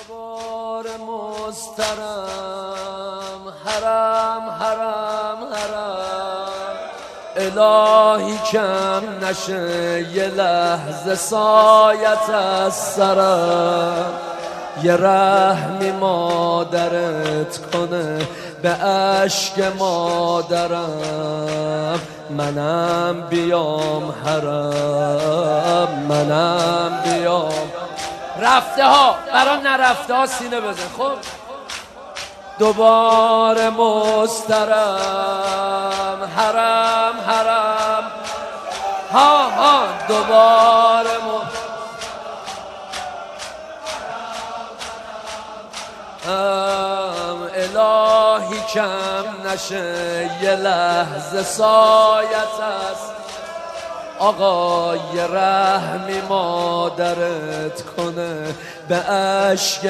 دوبار مسترم حرم حرم حرم الهی کم نشه یه لحظه سایت از سرم یه رحمی مادرت کنه به اشک مادرم منم بیام حرم منم بیام رفته ها برا نرفته ها سینه بزن. خب دوباره مسترم حرم حرم ها دوباره الهی کم نشه یه لحظه سایت است آقا یه رحمی مادرت کنه به اشک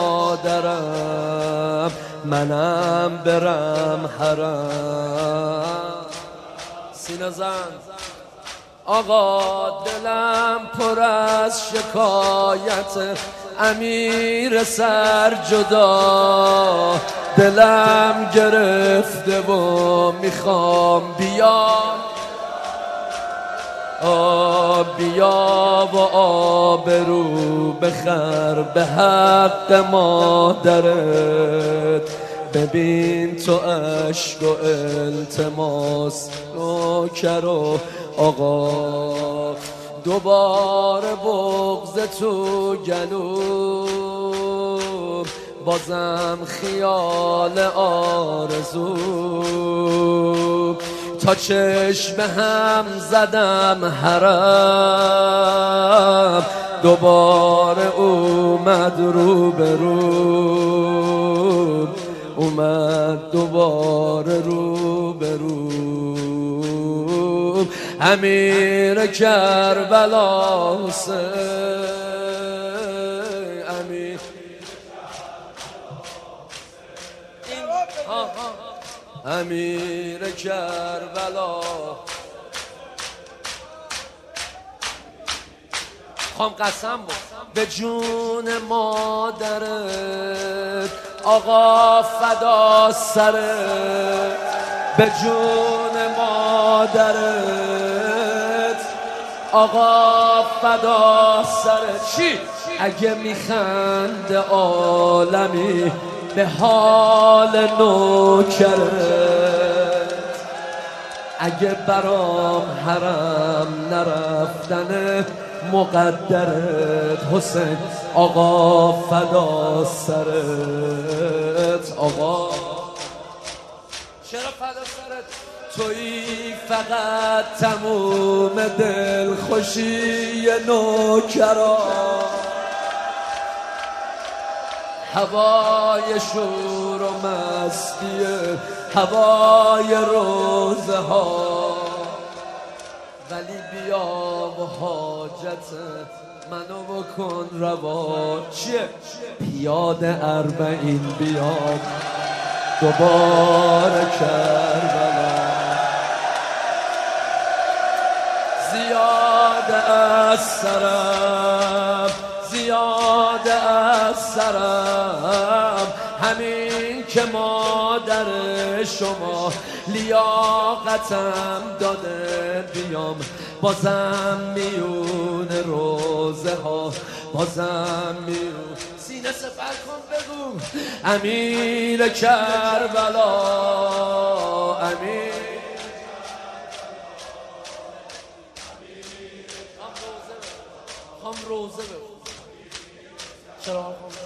مادرم منم برم حرم. سینه زن آقا دلم پر از شکایت امیر سر جدا دلم گرفته و میخوام بیام بیا و آبرو بخر به حق مادرت ببین تو عشق و التماس نوکر و آقا دوباره بغض تو گلوم بازم خیال آرزو تا چشم هم زدم حرم دوباره اومد رو به رو اومد دوباره رو به رو امیر کربلا حسین امیر امیر کربلا خواهم قسم بود به جون مادرت آقا فدا سرت به جون مادرت آقا فدا سرت چی؟ اگه میخند عالمی به حال نوکرت اگه برام حرم نرفتن مقدرت حسین آقا فدا سرت آقا چرا فدا سرت تویی فقط تموم دل خوشی نوکران هوای شور و مستی هوای روزه ها ولی بیا و حاجت منو بکن روا چیه پیاده اربعین بیاد دوباره کربلا زیاده از سرم زیاده از سرم همین که مادر شما لیاقتم داده بیام بازم میون روزه ها بازم میون سینه سپر کن بگو امیر کربلا امیر هم روزه بگو چرا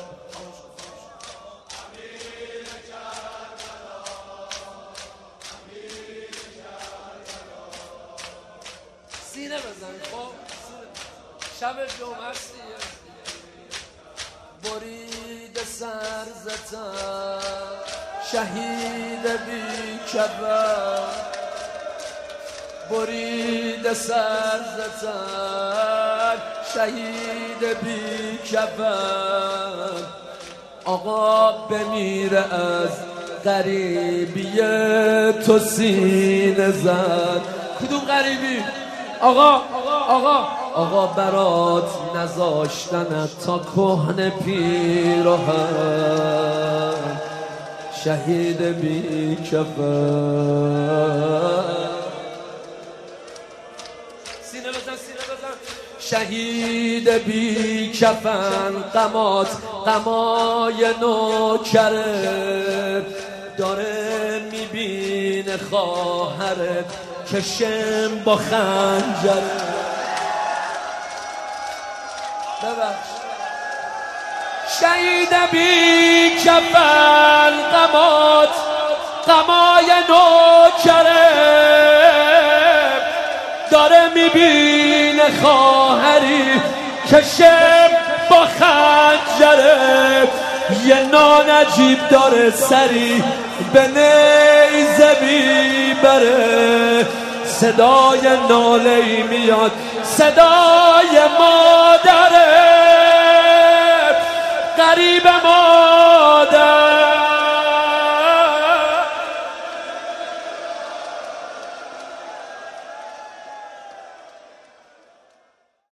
سینه بزن خب شب جمعه سیه برید سر زتن شهید بی کبر برید سر زتن شهید بی کبر آقا بمیره از غریبی تو سینه زد کدوم غریبی آقا آقا برات نذاشتنت تا کهنه پیراهن شهید بی کفن سینه بزن شهید بی کفن غمات غمای نوکره داره میبینه خواهرت کشم با خنجره ببخش شهید بی کفن غمات غمای نوکره داره میبینه خواهری کشم با خنجره یه نانجیب داره سری به نیزه میبره صدای ناله‌ای میاد صدای مادره غریب ما